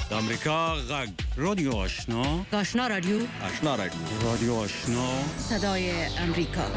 د امریکا غږ رادیو آشنا آشنا رادیو رادیو آشنا صدای امریکا.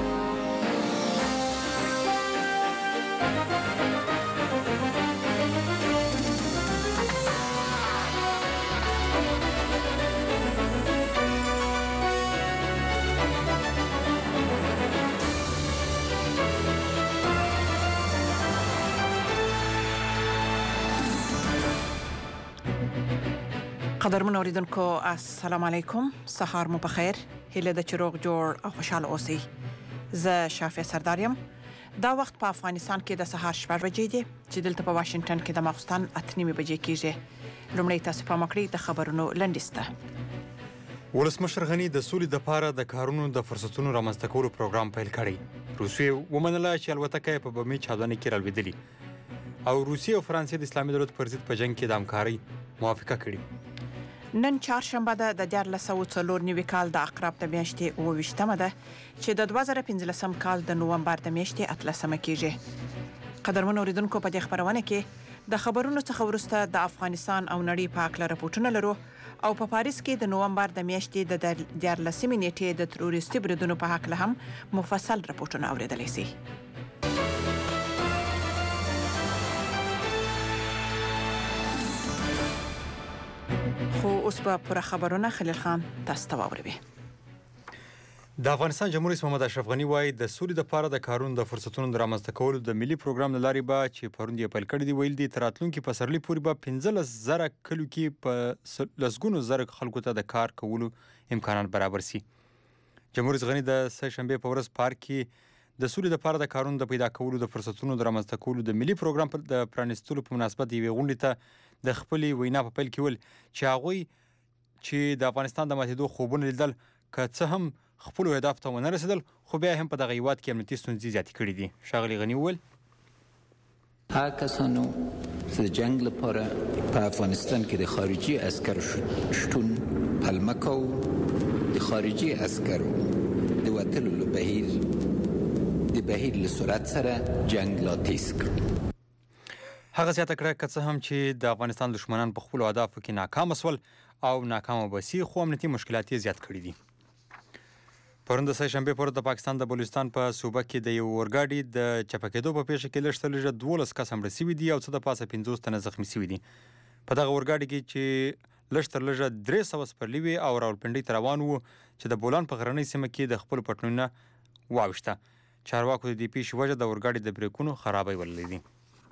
قدرمن اوریدونکو السلام علیکم، سهار مو بخیر. هیله د چروغ جوړ او خوشاله اوسئ. زه شافیه سرداریم. دا وخت په افغانستان کې د سهار 6 بجې دي چې دلته په واشنگټن کې د ماخوستن 8:30 بجې کېږي. لومړی تاسو په مکړی د خبرونو لنډیسته. ولسمشر غنی د سولې د پاره د کارونو د فرصتونو رامنځته کولو پروګرام پیل کړی. روسیې ومنله چې الوتکه په بمي چاودنې کې رالوېدلې او روسیې او فرانسې د اسلامي دولت پر ضد په جنگ کې د همکارۍ موافقه کړې. نن چهارشنبه ده د 1494 کال د عقرب د میاشتې 28مه ده چې د 2015 کال د نومبر د میاشتې 13مه کېږي. قدرمن اوریدونکو، په دې خبرونه کې د خبرونو څخه وروسته د افغانستان او نړۍ په اړه راپورټونه لرو او په پاریس کې د نومبر د میاشتې د 14 نیټې د تروریستي بریدونو په اړه هم مفصل راپورټونه اوریدلی شي. خو اوس به پر خبرونه خلیل خان تاسو ته واوروي. د افغانستان جمهور رئیس محمد اشرف غنی وایي د سولې د پاره د کارونو د فرصتونو د رامنځته کولو د ملي پروګرام له لارې به چې پروند یې پیل کړی دی، ویل دي تر راتلونکي پسرلي پورې به 15,000 کلو کې په لسګونو زره خلکو ته د کار کولو امکانات برابر سي. جمهور رئیس غنی د سه شنبې په ورځ پارک کې د سولې د پاره د کارونو د پیدا کولو د فرصتونو د رامنځته کولو د ملي پروګرام د پرانیستلو په مناسبت یوې غونډې ته د خپلې وینا په پیل کې ویل چې هغوی چې د افغانستان د ماتېدو خوبونه لیدل، که څه هم خپلو اهدافو ته ونه رسېدل، خو بیا هم په دغه هیواد کې امنیتي ستونزې زیاتې کړي دي. ښاغلي غني وویل هر کسانو چې د جنگ لپاره په افغانستان کې د خارجي عسکرو شتون پلمه کوو، د خارجي عسکرو د وتلو له بهیر له سرعت سره جنگ لا تیز کړو. هغه زیاته کړه که څه هم چې د افغانستان دښمنان په خپلو اهدافو کې ناکامه سول او ناکامه به سي، خو امنیتي مشکلات یې زیات کړي دي. پرون د سه شنبې پر د پاکستان د بلوچستان په صوبه کې د یو اورګاډي د چپه کېدو په پیښه کې لږ تر لږه 12 کسان مړه سوي دي او څه د پاسه 50 تنه زخمي سوي دي. په دغه اورګاډي کې چې لږ تر لږه 300 سپرلي وي او راولپنډۍ ته روان وو چې د بولان په غرنۍ سیمه کې د خپلو پټنونه واوښته. چارواکو د دې پیښې وجه د اورګاډي د بریکونو خرابۍ بللې دي.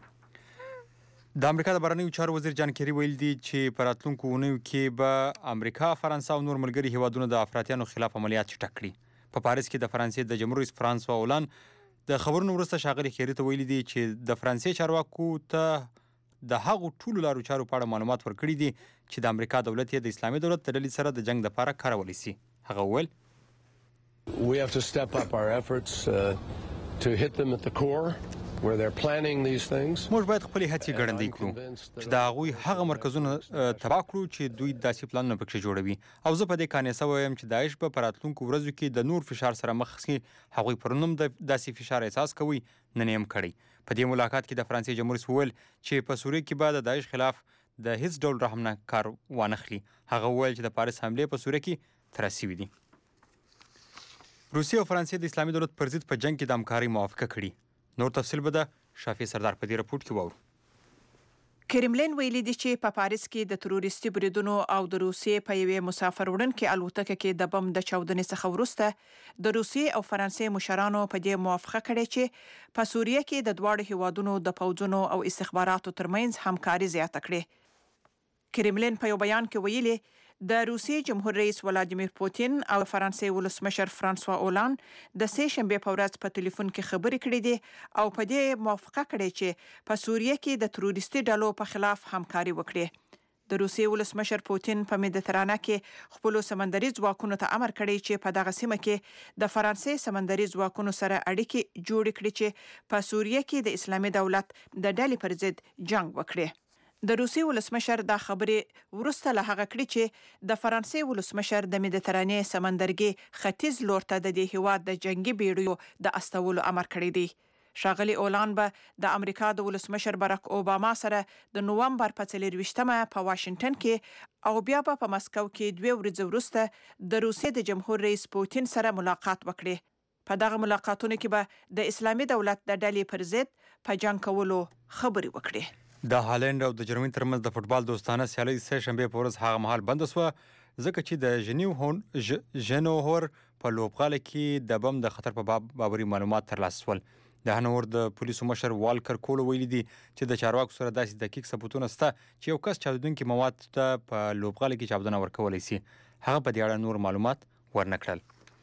د امریکا د بهرنیو چارو وزیر جان کیری ویل دي چې په راتلونکو اونیو کې به امریکا، فرانسه او نور ملګري هیوادونه د افراطیانو خلاف عملیات چټک کړي. په پاریس کې د فرانسې د جمهور رئیس فرانسوا اولان د خبرونو وروسته ښاغلي کیری ته ویلي دي چې د فرانسې چارواکو ته د هغو ټولو لارو چارو په اړه معلومات ورکړي دي چې د امریکا دولت یې د اسلامي دولت د ډلې سره د جنگ لپاره کارولی سي. هغه وویل We have to step up our efforts to hit them at the core where they're planning these things. موږ باید خپلې هڅې ګړندۍ کړو چې د هغوی هغه مرکزونه تباه کړو چې دوی داسې پلانونه پکې جوړوي. او زه په دې قانع وایم چې داعش به په راتلونکو ورځو کې د نور فشار سره مخ شي. هغوی پرون هم داسې فشار احساس کوي، نن یې هم کړی. په دې ملاقات کې د فرانسې جمهور رئیس وویل چې په سوریه کې به د داعش خلاف د هیڅ ډول رحم نه کار وانخلي. هغه وویل چې د پاریس حملې په سوریه کې ترسره شوي دي. روسیې او فرانسې د اسلامي دولت پر ضد په جنگ کې د همکارۍ موافقه کړي. نور تفصیل به د شافی سردار په دې راپورټ کې واورو. کرملین ویلي دي چې په پاریس کې د تروریستي بریدونو او د روسیې په یوې مسافر وړونکې الوتکه کې د بم د چاودنې څخه وروسته د روسیې او فرانسې مشرانو په دې موافقه کړې چې په سوریه کې د دواړو هیوادونو د پوځونو او استخباراتو ترمنځ همکاري زیاته کړي. کرملین په یو بیان کې ویلي د روسیې جمهور رئیس ولادیمیر پوتین او فرانسې ولسمشر فرانسوا اولان د سه شنبې په ورځ په ټلیفون کې خبرې کړې دي او په دې موافقه کړې چې په سوریه کې د تروریستي ډلو په خلاف همکاري وکړي. د روسیې ولسمشر پوتین په مدیترانه کې خپل سمندري ځواکونو ته امر کړی چې په دغه سیمه کې د فرانسې سمندري ځواکونو سره اړیکې جوړ کړي چې په سوریه کې د اسلامي دولت د ډلې پر ضد جنگ وکړي. د روسیې ولسمشر دا خبرې وروسته له هغه کړي چې د فرانسې ولسمشر د مدیترانې سمندرګي ختیځ لور ته د دې هیواد د جنگي بیړیو د استولو امر کړی دی. ښاغلي اولان به د امریکا د ولسمشر باراک اوباما سره د نوومبر په 24مه په واشنگټن کې او بیا په مسکو کې 2 ورځې وروسته د روسیې د جمهور رئیس پوتین سره ملاقات وکړي. په دغه ملاقاتونو کې به د اسلامي دولت د ډلې پر ضد په جنگ کولو خبرې وکړي. د هالند او د جرمني ترمنځ د فوتبال دوستانه سیالي سه شنبه په ورځ هغه مهال بند شوه ځکه چې د ژنوهور په لوبغاله کې د بم د خطر په بابري معلومات ترلاسه شول. د هنور د پولیسو مشر والکر کول ویلي دي چې د چارواکو سره داسې دقیق ثبوتونه شته چې یو کس چاودونکي مواد ته په لوبغاله کې چاودنه ورکولی شي. هغه په دې اړه نور معلومات ورنکړل.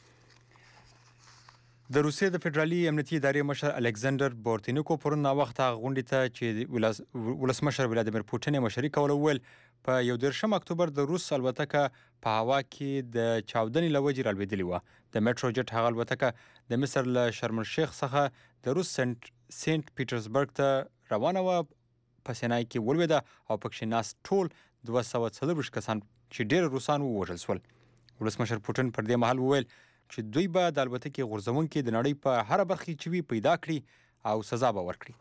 د روسیې د فدرالي امنیتي ادارې مشر الکساندر بورتینیکو پرون ناوخته غونډې ته چې ولسمشر ولادیمیر پوتین مشري کوله وویل په 11 اکتوبر د روس الوتکه په هوا کې د چاودنې له وجې رالوېدلې وه. د میټرو جټ هغه الوتکه د مصر له شرم الشیخ څخه د روس سنت پیټرزبرګ ته روانه وه. په سینای کې ولوېده او پکښې ناست ټول 240 کسان چې ډېر روسان ووژل شول. ولسمشر پوتین پر دې مهال وویل چې دوی به د الوتکې غورځونکي د نړۍ په هره برخه کې وي پیدا کړي او سزا به ورکړي.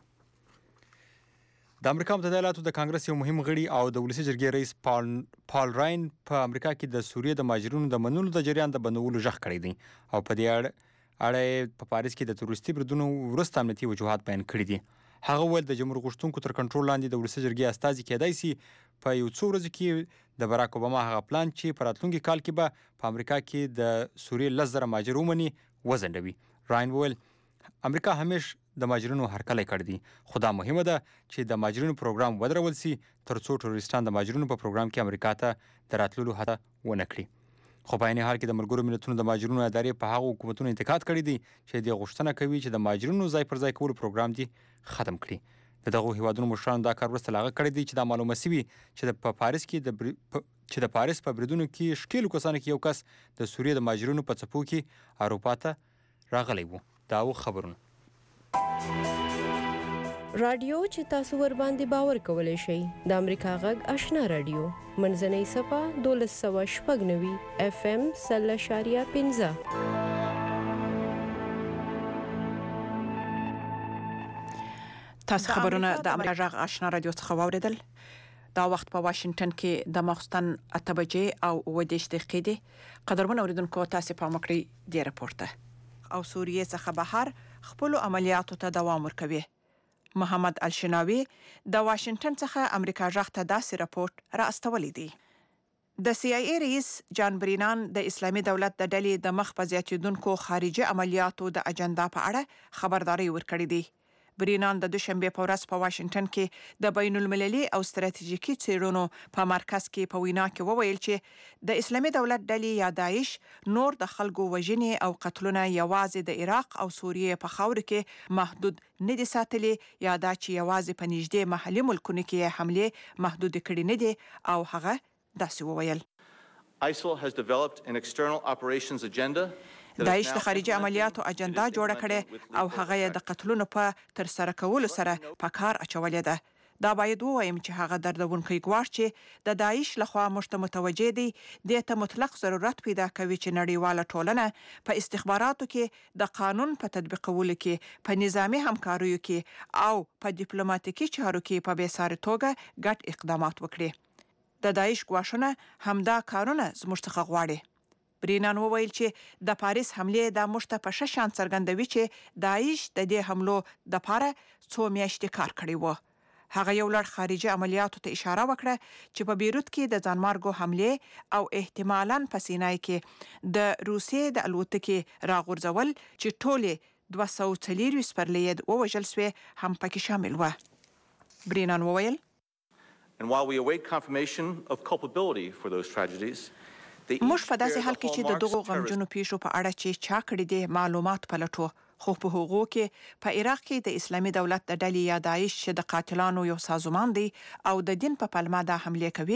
د امریکا متحده ایالاتو د کانګرس یو مهم غړي او د ولسي جرګې رئیس پال راین په امریکا کې د سوریې د مهاجرینو د منلو د جریان د بندولو غږ کړی دی او په دې اړه په پاریس کې د تروریستي بریدونو وروسته امنیتي وجوهات بیان کړي دي. هغه وویل د جمهور غوښتونکو تر کنټرول لاندې د ولسي جرګې استازي کېدای شي په یو څو ورځو کې د باراک اوباما هغه پلان چې په راتلونکي کال کې به په امریکا کې د سوریې 10,000 مهاجر ومني وځنډوي. راین وویل امریکا همیش د مهاجرینو هرکلی کړی دی خو دا مهمه ده چې د مهاجرینو پروګرام ودرول شي ترڅو ټروریستان د مهاجرینو په پروګرام کې امریکا ته د راتللو هڅه ونه کړي. خو په عین حال کې د ملګرو ملتونو د مهاجرینو ادارې په هغو حکومتونو انتقاد کړی دی چې د غوښتنه کوي چې د مهاجرینو ځای پر ځای کولو پروګرام دی ختم کړي. د دغو هیوادونو مشرانو دا کار وروسته لاغه کړی دی چې دا معلومه سوي چې په پاریس کې پاریس په بریدونو کې شکیلو کسانو کې یو کس د سوریې د مهاجرینو په څپو کې اروپا ته راغلی و. دا و خبرونه. رادیو چې تاسو ور باندې باور کولای شئ د امریکا غږ آشنا رادیو منځنۍ صفه 1290 FM 0.15. تاسو خبرونه د امریکا غږ آشنا رادیو څخه واوریدل. دا وخت په واشنگټن کې د ماخستن 8 بجې او 10 دقیقې دي. قدرمن اوریدونکو تاسو په مکړی دی راپورته او سوریې څخه بهر خپل عملیاتو ته دوام ورکوي. محمد الشناوي د واشنگټن څخه امریکا غږ ته داسې راپورټ را استولی دی. د CIA رئیس جان برینان د اسلامي دولت د ډلې د مخ په زیاتیدونکو خارجي عملیاتو د اجنډا په اړه خبرداري ورکړې دی. برینان د دوشنبه په ورځ په واشنگټن کې د بین المللي او ستراتیژیکي څیړنو په مرکز کې په وینا کې وویل چې د اسلامي دولت ډلې یا داعش نور د خلکو وژنې او قتلونه یوازې د عراق او سوریې په خاور کې محدود نه دي ساتلي یا دا چې یوازې په نږدې محلي ملکونو کې حمله محدود کړي نه دي او هغه داسې وویل. ISIL has developed an external operations agenda. داعش د خارجي عملیاتو اجنډا جوړه کړې او هغه یې د قتلونو په تر سره کولو سره په کار اچولې ده. دا باید ووایم چې هغه دردونکی ګواښ چې د داعش لخوا موږ متوجه دي د ته مطلق ضرورت پیدا کوي چې نړیواله ټولنه په استخباراتو کې د قانون په تطبیقولو کې په نظامی همکاریو کې او په ډیپلوماټیکي چارو کې په بیساري توګه ګډ اقدامات وکړي. د داعش ګواښونه همدا کارونه زموږ څخه غواړي. برینان وویل چې د پاریس حمله د مشته په شان څرګندوي چې داعش د دې حملو د پاره څو میاشتې کار کړی و. هغه یو لړ خارجي عملیاتو ته اشاره وکړه چې په بیروت کې د ځانمارګو حمله او احتمالاً په سینای کې د روسیې د الوتکې راغورځول چې ټولې 240 سپرلید ووژل شوې هم پکې شامل و. برینان وویل And while we await confirmation of culpability for those tragedies, موږ په داسې حال کې چې د دغو غمجنو پیښو په اړه چې چا کړي دي معلومات پلټو خو په هغو کې په عراق کې د اسلامي دولت د ډلې یا داعش چې د قاتلانو یو سازمان دی او د دین په پلمه د حمله کوي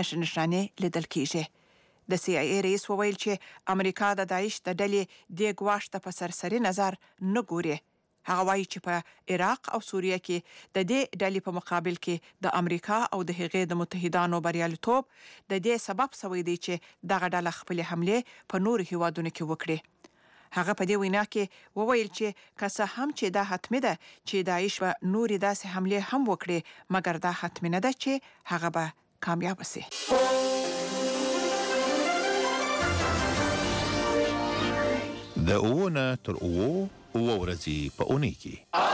نشانې لیدل کیږي. د CIA رئیس وویل چې امریکا د داعش د ډلې د ګواښ ته په سرسري نظر نه ګوري. هغه وایي چې په عراق او سوریه کې د دې ډلې په مقابل کې د امریکا او د هغې د متحدانو بریالیتوب د دې سبب شوی دی چې دغه ډله خپل حمله په نورو هیوادونو کې وکړي. هغه په دې وینا کې وویل چې که څه هم چې دا حتمي ده چې داعش و نورې داسې حمله هم وکړي مګر دا حتمي نه ده چې هغه به کامیاب شي. د اوونه تر اوو ورځې په اونۍ کې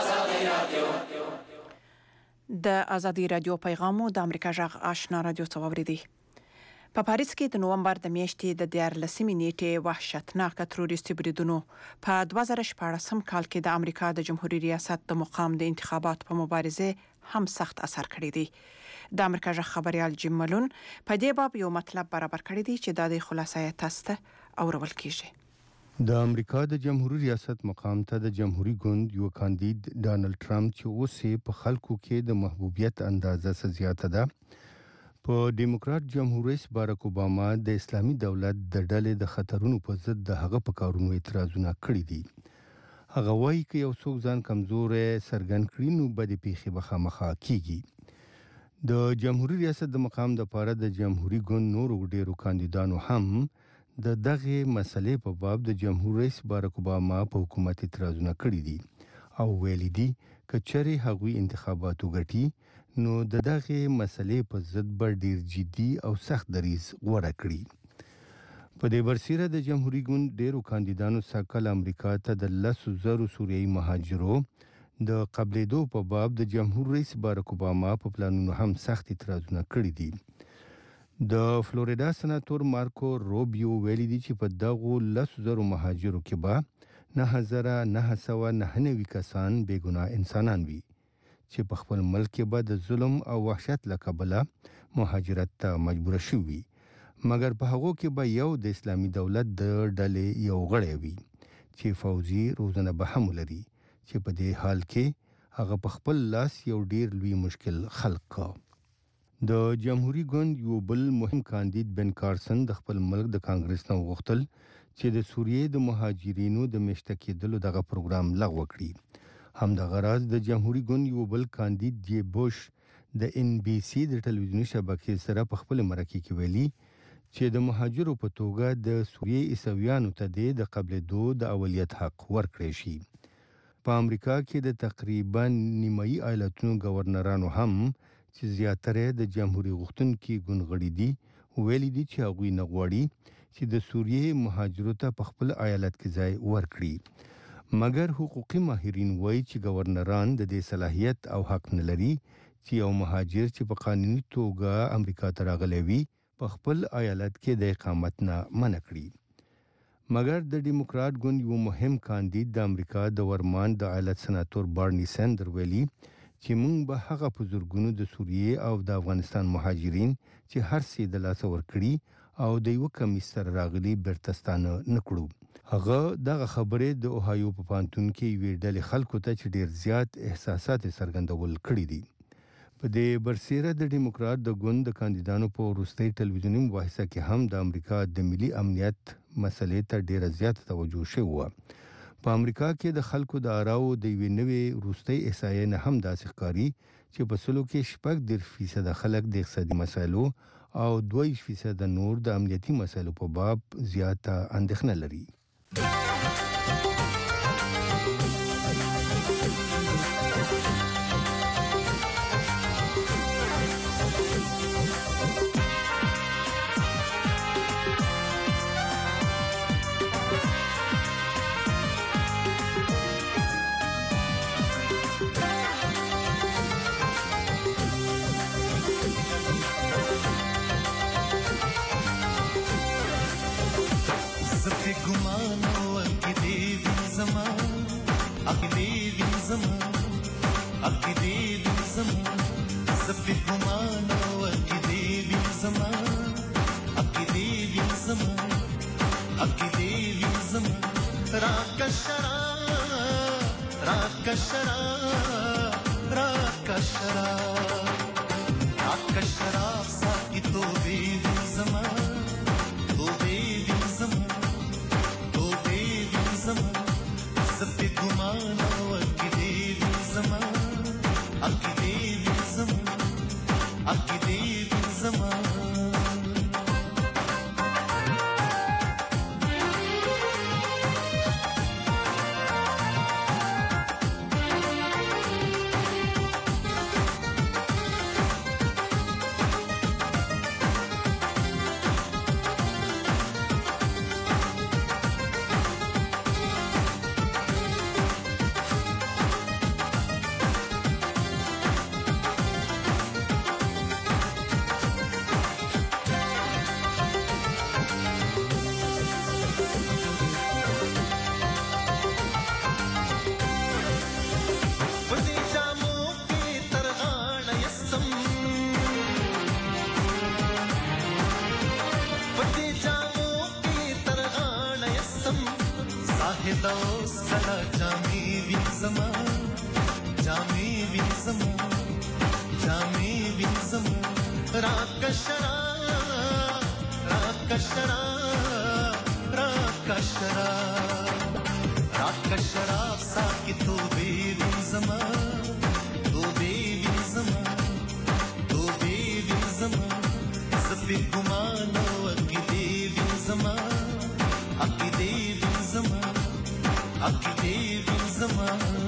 د ازادي رادیو پیغامو د امریکا جغ آشنا رادیو څووريدي. په پاریس کې د نوومبر د میاشتې د 14 نیټې وحشتناک تروریستي بریدونو په 2014 کال کې د امریکا د جمهوریت ریاست د مقام د انتخاباتو په مبارزه هم سخت اثر کړی دی. د امریکا جغ خبريال جیم ملون په دې باب یو مطلب برابر کړی دی چې د خلاصې تاسته اورول کیږي. د امریکا د جمهوریت ریاست مقام ته د جمهوریت ګوند یو کاندید ډانلډ ټرمپ چې اوسې په خلکو کې د محبوبیت اندازه زیاته ده په ډیموکرات جمهور رئیس باراک اوباما د اسلامي دولت د ډلې د خطرونو په ضد د هغه په کارونو اعتراضونه کړي دي. هغه وایي چې یو څوک ځان کمزورې سرګن کړي نو بده پیښه به خامخا کیږي. د جمهوریت ریاست د مقام د پاره د جمهوریت ګوند نورو ډیرو کاندیدانو هم د دغه مسلې په باب د جمهور رئیس باراک اوباما په حکومت اعتراضونه کړي دي او ویلي دي کچري هغوی انتخاباتو ګټي نو دغه مسلې په ضد به ډیر جدي او سخت دریځ غوړه کړي. په دې برسیره د جمهوریت ګوند ډیرو کاندیدانو ساکل امریکا ته د 10,000 سوریایي مهاجرو د قبلېدو په باب د جمهور رئیس باراک اوباما په پلانونو هم سخت اعتراضونه کړي دي. د فلوریدا سناتور مارکو روبیو ویلي دي چې په دغه 10,000 مهاجرو کې به 9,999 کسان بېګناه انسانان وي چې په خپل ملک کې به د ظلم او وحشت له کبله مهاجرت ته مجبور شوي مګر په هغو کې به یو د اسلامي دولت د ډلې یو غړی وي چې فوجي روزنه به هم لري چې په دې حال کې هغه په خپل لاس یو ډیر لوی مشکل خلق کا. د جمهوریت ګوند یو بل مهم کاندید بن کارسن د خپل ملک د کانګرس نه وغوښتل چې د سوریې د مهاجرینو د مشته کېدلو دغه پروګرام لغوه کړي. همدغه راز د جمهوریت ګوند یو بل کاندید جی بوش د NBC د ټلویزیوني شبکې سره په خپل مرکه کې ویلي چې د مهاجرو په توګه د سوریې عیسویانو ته د قبلېدو د اولیت حق ورکړی شي. په امریکا کې د تقریبا نیمایي ایالتونو گورنرانو هم چې زیاتره د جمهوریت غوښتونکي ګوند غړي دي ویلي دي چې هغوی نه غواړي چې د سوریې مهاجرو ته په خپل ایالت کې ځای ورکړي مګر حقوقي ماهرین وایي چې گورنران د دې صلاحیت او حق نه لري چې یو مهاجر چې په قانوني توګه امریکا ته راغلی وي په خپل ایالت کې د اقامت نه منع کړي. مګر د ډیموکرات ګوند یو مهم کاندید د امریکا د ورمان د ایالت سناتور بارني سندر ویلي چې موږ به هغه په زورګونو د سوریې او د افغانستان مهاجرین چې هر څه د لاس ورکړي او د یو کمیس سره راغلي برتستانه نکړو. هغه دغه خبره د اوهایو په پانتون کې وی ډلې خلکو ته چې ډیر زیات احساسات څرګندول کړي دي. په دې برسیره د ډیموکرات د ګوند د کاندیدانو په وروستۍ ټلویزیوني مباحثه کې هم د امریکا د ملي امنیت مسلې ته ډیره زیات توجه شوه. په امریکا کې د خلکو د آراو د یوې نوې وروستۍ احصایې نه هم داسې ښکاري چې په سلو کې 10% خلک د اقتصادي مسایلو او 2% نور د امنیتي مسایلو په باب زیاته اندېښنه لري. واحدة وصلة جامي بنزما جامي بنزما جامي بنزما راك الشراب راك الشراب راك الشراب راك الشراب ساكي توبي بنزما توبي بنزما توبي بنزما زفي الجمان وأكيدي بنزما أكيدي بنزما أكيدي بنزما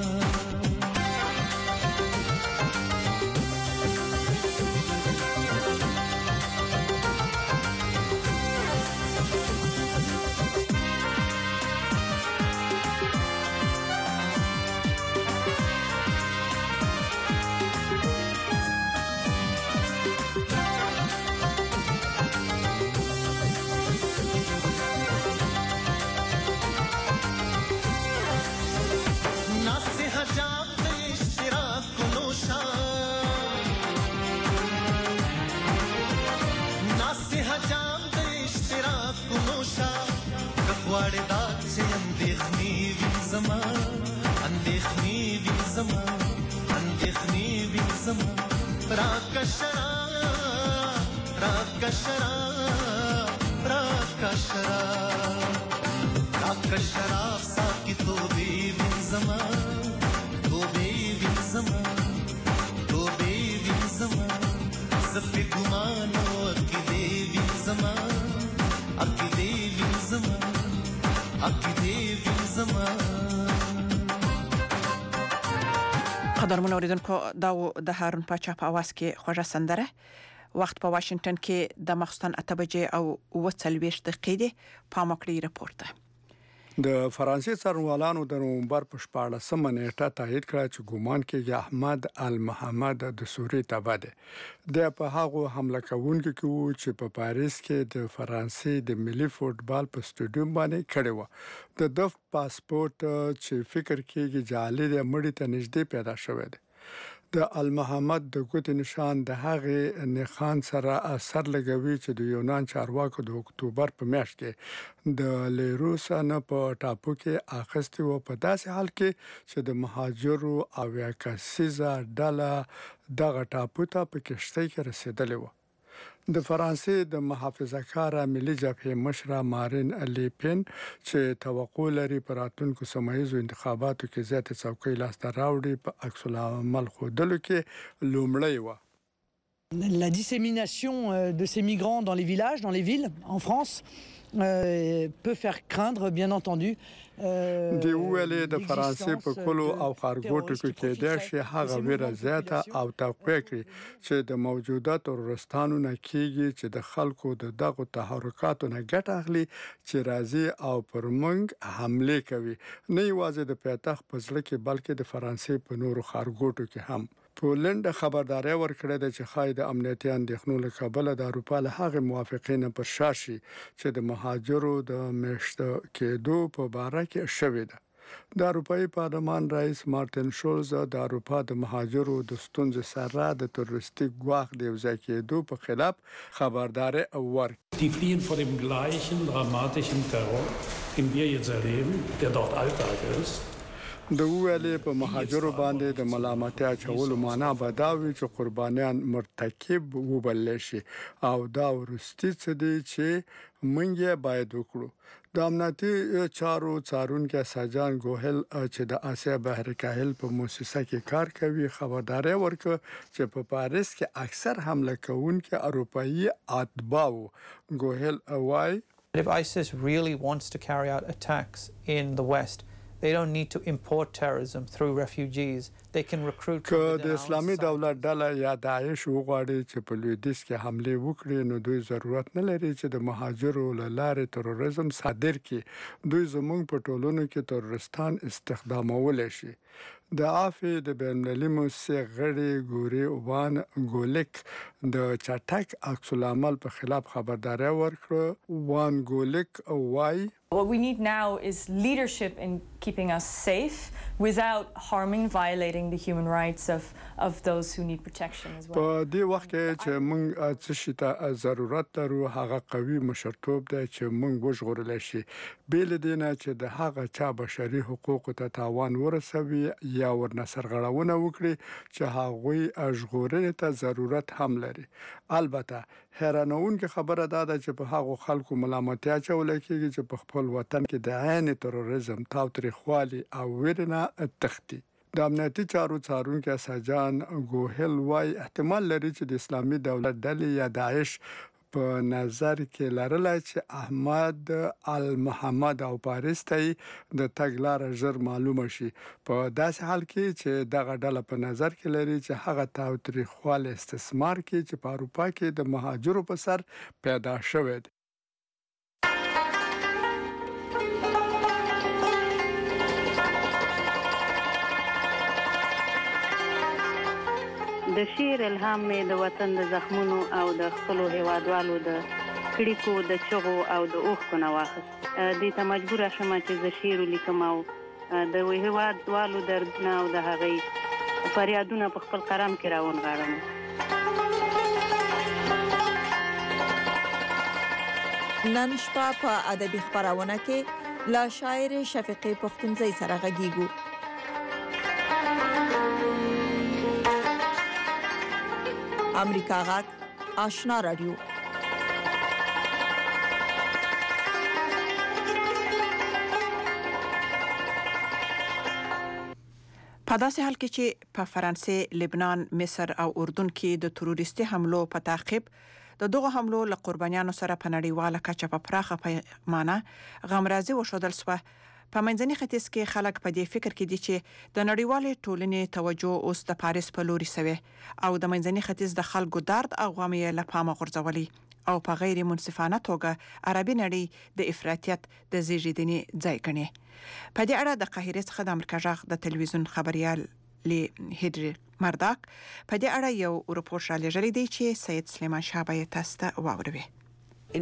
قدرمن اوریدونکو دا د هارون پاچا په आवाज کې خوږه سندره وخت په واشنگټن کې د مخستان 8 بجې او 40 دقیقې په مکړی رپورت د فرانسې څارنوالانو د نومبر په 14 نیټه تایید کړ چې ګومان کېږي احمد المحمد د سوریې تابع دی د په هغه حمله کوونکو کې چې په پاریس کې د فرانسې د ملي فوتبال په سټیډیوم باندې کړی و د پاسپورت چې فکر کېږي جعلي د مړی ته نږدې پیدا شوی دی د المحمد د ګوت نشان د هغه نخان سره اثر لګوي چې د یونان چارواکو د اکتوبر په میاشت کې د لیروسا نه په ټاپو کې اخستي و په داسې حال کې چې د مهاجرو او یا کسيزه ډله دغه ټاپو ته په کشتۍ کې رسیدلې و د فرانسې د محافظه کار ملي جبهه مشره مارین لیپن چې توقع لري په راتلونکو سیمایي انتخاباتو کې زیاتې څوکۍ لاسته راوړي په عکس العمل ښودلو کې لومړی و La dissémination de ces migrants dans les villages, dans les villes, en France, peut faire craindre, bien entendu. دی ویلې د فرانسې په کلو او خارګوټو کې د شي هغه ویره زیاته او توقع کوي چې د موجوده ترورستانو نه کېږي چې د خلکو د دغه تحرکاتو نه ګټه اخلي چې راځي او پر موږ حمله کوي نه یوازې د پاتخ په ځل کې بلکې د فرانسې په نورو خارګوټو کې هم پولند خبرداري ورکړه چې خای د امنیتي اندېښنو له کبله د اروپا له هغه موافقین پر شاشي چې د مهاجرو د مشت کېدو په باره کې شوې ده د اروپאי پارلمان رئیس مارټین شولز د اروپا د مهاجرو د ستونزې سره د تروریستیک ګواښ د وځای کېدو په خلاف خبرداري ورکړه. Die fliehen vor dem gleichen dramatischen Terror, den wir jetzt erleben, der dort Alltag ist. د ویلې په مهاجرو باندې د ملامتیا چولو معنا بداوي چې قربانیان مرتکب وبلل شي او دا ورستي څه دي چې منګه باید وکړو د امنیتي چارو څارونکو ساجان ګوهل چې د آسیا بحر کاهل په مؤسسه کې کار کوي خبرداري ورکړه چې په پاریس کې اکثر حمله کوونکي اروپאי اتباو ګوهل وای If ISIS really wants to carry out attacks in the West, they don't need to import terrorism through refugees. They can recruit که د اسلامي دولت ډله یا داعش وغواړي چې په لویدیځ کې حمله وکړي نو دوی ضرورت نه لري چې د مهاجرو لاره تروریزم صادر کړي دوی زموږ په ټولنو کې تروریستان استخدامول شي د عافی د بین‌المللي موسسې غړي ګوري وان ګولیک د چټک عکس العمل په خلاف خبرداري ورکړه وان ګولیک وای What we need now is leadership in keeping us safe without harming, violating the human rights of those who need protection as well. په دې وخت کې چې موږ څه شي ته ضرورت لرو هغه قوي مشرتوب دی چې موږ وژغورل شي بیل دي نه چې د هغه چا بشري حقوق ته تاوان ورسوي یا ورنه سرغړونه وکړي چې هغوی ژغورنې ته ضرورت هم لري. البته حیرانونکې خبره دا ده چې په هغو خلکو ملامتیا اچولی کېږي چې په خپل وطن کې د عین تروریزم تاوتریخوالي او ویرې نه تښتي. د امنیتي چارو څارونکي ساجان ګوهل وايي احتمال لري چې د اسلامي دولت ډلې یا داعش په نظر کې لرله چې احمد المحمد او پاریس ته د تګلار ژر معلومه شي په داسې حال کې چې دغه ډله په نظر کې لري چې هغه تاوتریخوال استثمار کې چې په اروپا کې د مهاجرو په سر پیدا شوی دی. د شعر الهام مې د وطن د زخمونو او د خپلو هیوادوالو د کړیکو د چغو او د اوښکو نه واخیست. دې ته مجبوره شوم چې زه شعر ولیکم او د هیوادوالو دردونه او د هغې فریادونه په خپل قلم کې راونغاړم. نن شپه په ادبي خپرونه کې له شاعر شفیقې پښتونزۍ سره غږیږو. امریکا غږ آشنا رادیو. په داسې حال کې چې په فرانسې، لبنان، مصر او اردن کې د تروریستي حملو په تعقیب د دغه حملو له قربانیانو سره په نړیواله کچه په پراخه پیمانه غمرازي وښودل شوه. په منځني ختیځ کې خلک په دې فکر کې دي چې د نړیوالې ټولنې توجه اوس د پاریس په لوري سوي او د منځني ختیځ د خلکو درد او غم یې له پامه غورځولي او په غیر منصفانه توګه عربي نړۍ د افراطیت د زیږیدنې ځای ګڼي. په دې اړه د قاهرې څخه د امریکا غږ د تلویزیون خبريال هیدري مرداک په دې اړه یو راپور را لېږلی دی چې سید سلیمان شاه به تاسو ته واوروي. په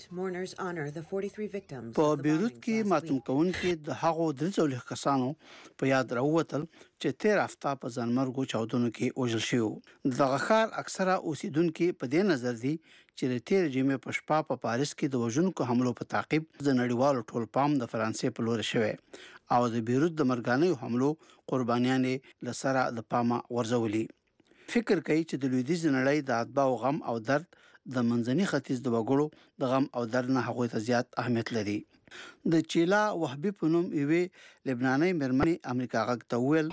بیروت کې ماتم کوونکي د هغو 43 کسانو په یاد راووتل چې 13 هفته په ځانمرګو چاودنو کې وژل شوي. دغه ښار اکثره اوسیدونکو په دې نظر دي چې د تیر جمعې په شپه په پاریس کې د وژونکو حملو په تعقیب د نړیوالو ټول پام د فرانسې په لور شوی او د بیروت د مرګانیو حملو قربانیان لسره د پامه ورزولي. فکر کوي چې د لویدیځ نړۍ د اتباع غم او درد د منځني ختیځ د وګړو د غم او درد نه هغوی ته زیات اهمیت لري. د چیلا وهبي په نوم یوې لبناني مېرمنې امریکا غږ ته وویل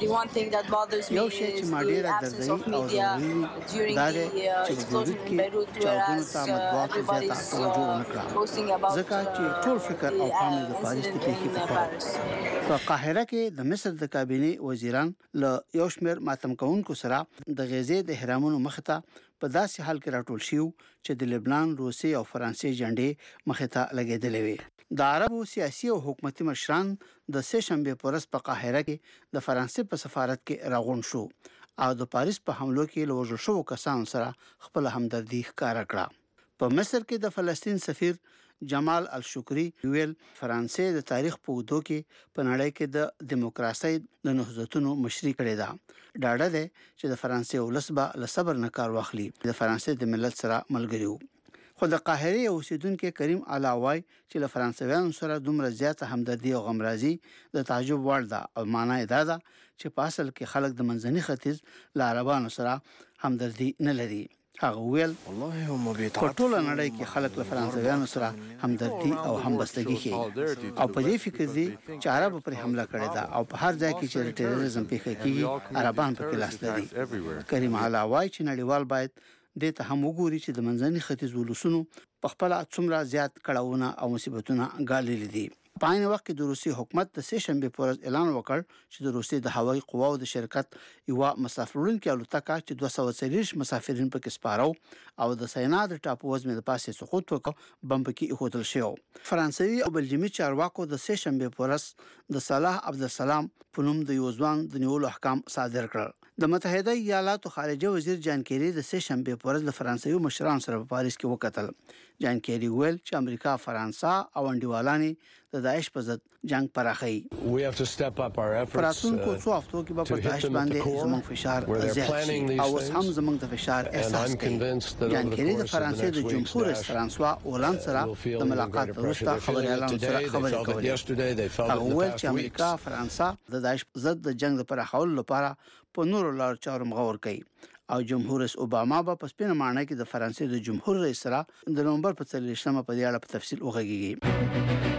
یو شی چې ما ډېره دردوي او ضروري دا دی چې په بیروت کې چاودنو ته مطبوعاتو زیاته توجه ونه کړه ځکه چې ټول فکر او پام د پاریس د پیښې په خوا. په قاهره کې د مصر د کابینې وزیران له یو شمېر ماتم کوونکو سره د غزې د احرامونو مخې ته په داسې حال کې راټول شیو چې د لبنان، روسي او فرانسې جنډې مخې ته لګېدلې وي. د عربو سیاسي او حکومتي مشران د سه شنبه په ورځ په قاهره کې د فرانسې په سفارت کې راغون شو او د پاریس په حملو کې له وژل شوو کسانو سره خپل همدردي ښکاره کړه. په مصر کې د فلسطین سفیر جمال الشکری ویل فرانسې د تاریخ په اوږدو کې په نړۍ کې د دیموکراسۍ د نهضتونو مشري کړې ده. ډاډه ده چې د فرانسې ولس به له صبر نه کار واخلي. د فرانسې د ملت سره ملګری وو. خو د قاهرې اوسیدونکو کریم علاوه چې له فرانسویانو سره دومره زیاته همدردي او غمرازي د تعجب وړ ده او معنی دا ده چې په اصل کې خلک د منځني ختیځ له عربانو سره همدردي نه لري. هغه ویل په ټوله نړۍ کې خلک له فرانسویانو سره همدردي او همبستګي کوي او په دې فکر دي چې عرب پر حمله کړې ده او په هر ځای کې چې ټیرریزم پیښه کیږي عربان په لاس لري. کریم علاوه چې نړیوال باید د ته هم وګوري چې د منځني ختیځ ولسونو په خپل څومره زیات کړهونه او مصیبتونه غالي دي. په عین وخت کې د روسي حکومت د سه شنبه پر ورځ اعلان وکړ چې د روسي د هوایي قواو د شرکت یو مسافرونکو الوتکه چې 240 مسافرین پکې سپارو او د سینا د ټاپو وزمې د پاسه سقوط وکړ بم پکې ایښودل شو. فرانسوي او بلجیمي چارواکو د سه شنبه پر ورځ د صلاح عبدالسلام په نوم د یو ځوان د نیولو احکام صادر کړل. د متحده ایالاتو خارجه وزیر جان کیری د سه شنبه پر ورځ د فرانسوي مشرانو سره په پاریس کې وکتل. جان کیری ویل چې امریکا، فرانسه او انډیوالانې د داعش په ضد جنگ پراخي. We have to step up our efforts. پراتونکو څو هفتو کې به په داعش باندې زموږ فشار زیات شي او اوس هم زموږ د فشار احساس کوي. جان کیری د فرانسې د جمهور رئیس فرانسوا اولاند سره د ملاقات وروسته خبريالانو سره خبرې کولې. هغه وویل چې امریکا فرانسه د داعش ضد د جنگ لپاره حل لپاره په نورو لارو چارو مغور کوي او جمهور رئیس اوباما په سپینه معنی کې د فرانسې د جمهور رئیس سره د نومبر په 30مه په دې اړه په تفصیل وغږیږي.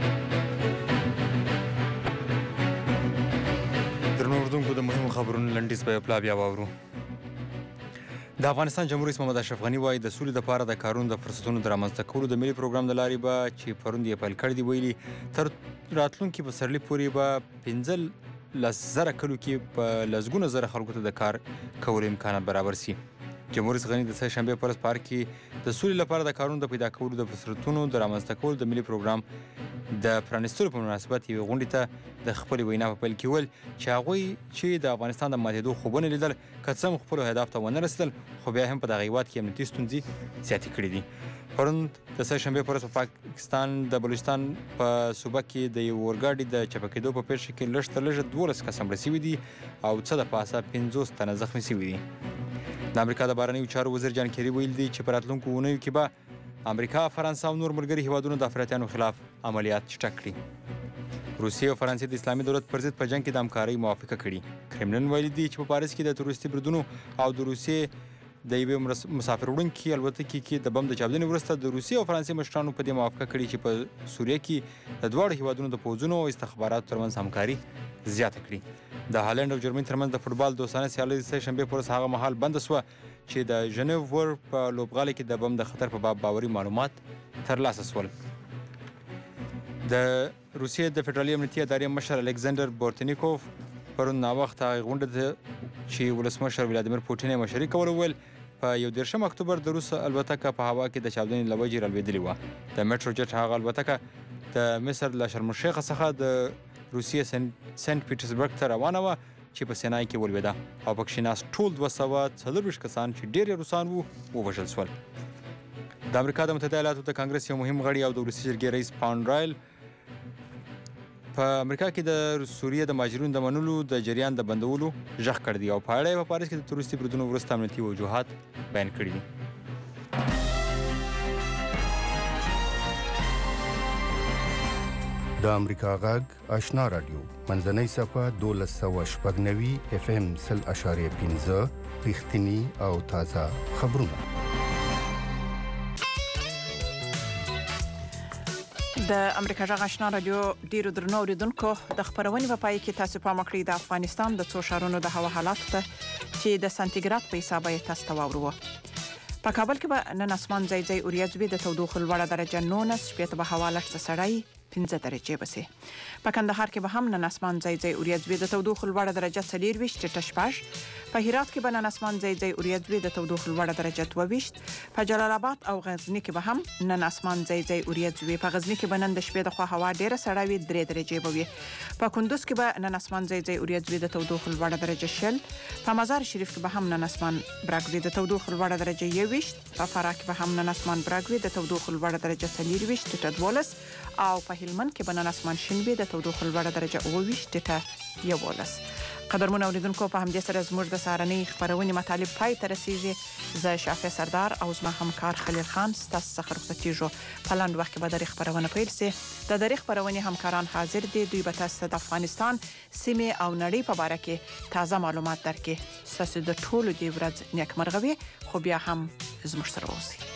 د مهمو خبرونو لنډیز په پلا بیا واورو. د افغانستان جمهور رئیس محمد اشرف غنی وايي د سولې لپاره د کارونو د فرصتونو د رامنځته کولو د ملي پروګرام د لارې به چې پروند یې پیل کړی دی ویلي تر راتلونکي پسرلي پورې به 15 کلو کې په لسګونه زره خلکو ته د کار کولو امکانات برابر شي. جمهور رئیس غنی د سه شنبه پر ورځ پارک کې د سولې لپاره د کارونو د پیدا کولو د فرصتونو د رامنځته کولو د ملي پروګرام د پرانیستلو په مناسبت یوې غونډې ته د خپل وینا په پیل کې ویل چې هغوی چې د افغانستان د ماتېدو خوبونه لیدل که څه هم خپلو اهداف ته ونه رسېدل خو بیا هم په دغه هېواد کې امنیتي ستونزې زیاتې کړي دي. پرون د سه شنبې پر ورځ په پاکستان د بلوچستان په صوبه کې د یو اورګاډي د چپه کېدو په پیښه کې لږ تر لږه 12 کسان مړه شوي دي او څه د پاسه 50 تنه زخمي شوي دي. د امریکا د بهرنیو چارو وزیر جان کیری ویل دي چې په راتلونکو اونیو کې به امریکا، فرانسه او نور ملګري هیوادونو د افراطیانو خلاف عملیات چټک کړي. روسیې او فرانسې د اسلامي دولت پر ضد په جنګ کې د همکارۍ موافقه کړې. کرملن ویلي دي چې په پاریس کې د تروریستي بریدونو او د روسیې د یوې مسافر وړونکي الوتکې کې د بم د چاودنې وروسته د روسیې او فرانسې مشرانو په دې موافقه کړې چې په سوریه کې د دواړو هیوادونو د پوځونو او استخباراتو ترمنځ همکاري زیاته کړي. د هالند او جرمني ترمنځ د فوټبال دوستانه سیالي د سه شنبې پر ورځ هغه مهال بنده سوه چې د ژنیو ور په لوبغالي کې د بم د خطر په باب باوري معلومات ترلاسه شول. د روسیې د فدرالي امنیتي ادارې مشر الکساندر بورتنیکوف پرون ناوخته غونډه ته چې ولسمشر ولادیمیر پوټین یې مشري کوله وویل په 11 اکتوبر د روس الوتکه په هوا کې د چاودنې له وجې رالوېدلې وه. د میټرو جټ هغه الوتکه د مصر له شرم الشیخ څخه د روسیې سنت پیټرزبرګ ته روانه وه چې په سینای کې ولوېده او پکې ناست ټول 240 کسان چې ډېر روسان وو ووژل شول. د امریکا د متحده ایالاتو د کانګرس یو مهم غړي او د روسي جرګې رئیس پاونډرایل په امریکا کې د سوریې د مهاجرینو د منلو د جریان د بندولو غږ کړی دی او په اړه یې په پاریس کې د تروریستي بریدونو وروسته امنیتي وجوهات بیان کړي دي. د امریکا غږ آشنا رادیو منځنۍ صفحه 1290 FM 0.5 رښتینی او تازه خبرونه. د امریکا غږ آشنا رادیو ډیرو درنو اوریدونکو د خبرونې په پای کې تاسو پام وکړئ د افغانستان د څو ښارونو د هوا حالات ته چې د سانتیګراد په حساب یې تاسو ته واورو. په کابل کې به نن اسمان ځای ځای اوریځوي د تودوخې لوړه درجه 19 شپې به هوا لږ سړی 15 درجې بسي. په کندهار کې به هم نن اسمان ځای ځای اوریځوي د تودوخې لوړه درجه 24 ټیټه شپږ. په هرات کې به نن اسمان ځای ځای اوریځوي د تودوخې لوړه درجه 22. په جلال آباد او غزنی کې به هم نن اسمان ځای ځای اوریځوي. په غزنی کې به نن د شپې د خوا هوا ډیره سړه وي 3 درجې به وي. په کندوز کې به نن اسمان ځای ځای اوریځوي د تودوخې لوړه درجه 20. په مزار شریف کې به هم نن اسمان براګوي د تودوخې لوړه درجه 21. په فراه کې به هم نن اسمان براګوي د تودوخې لوړه درجه 23 ټیټه 12. او په هلمند کې به نن اسمان شین وي د تودوخې لوړه درجه 28 ټیټه 11. قدرمن اوریدونکو په همدې سره زموږ د سهارنۍ خبرونې مطالب پای ته رسیږي. زه شافع سردار او زما همکار خلیل خان ستاسو څخه رخصتیږو. په لاندې وخت کې به د خبرونه پیل شي. د دې خبرونې همکاران حاضر دي. دوی به تاسو د افغانستان سیمه او نړۍ په اړه کې تازه معلومات درکړي. تاسو د ټولو دی ورځ نیکمرغه وي. خو بیا هم زموږ سره اوسئ.